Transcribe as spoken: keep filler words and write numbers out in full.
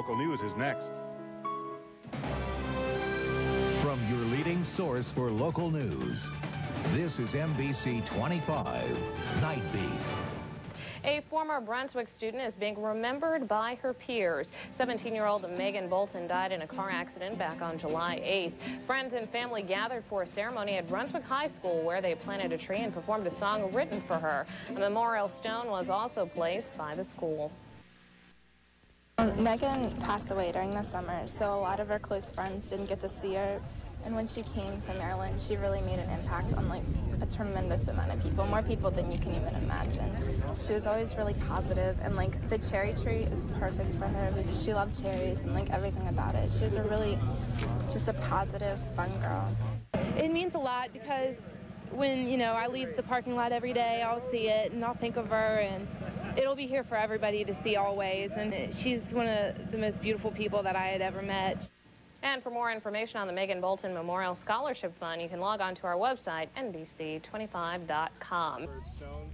Local News is next. From your leading source for local news, this is M B C twenty-five Night Beat. A former Brunswick student is being remembered by her peers. seventeen-year-old Megan Bolton died in a car accident back on July eighth. Friends and family gathered for a ceremony at Brunswick High School where they planted a tree and performed a song written for her. A memorial stone was also placed by the school. Megan passed away during the summer, so a lot of her close friends didn't get to see her. And when she came to Maryland, she really made an impact on like a tremendous amount of people, more people than you can even imagine. She was always really positive, and like the cherry tree is perfect for her because she loved cherries and like everything about it. She was a really, just a positive, fun girl. It means a lot because when, you know, I leave the parking lot every day, I'll see it and I'll think of her, and it'll be here for everybody to see always. And she's one of the most beautiful people that I had ever met. And for more information on the Megan Bolton Memorial Scholarship Fund, you can log on to our website, N B C twenty-five dot com.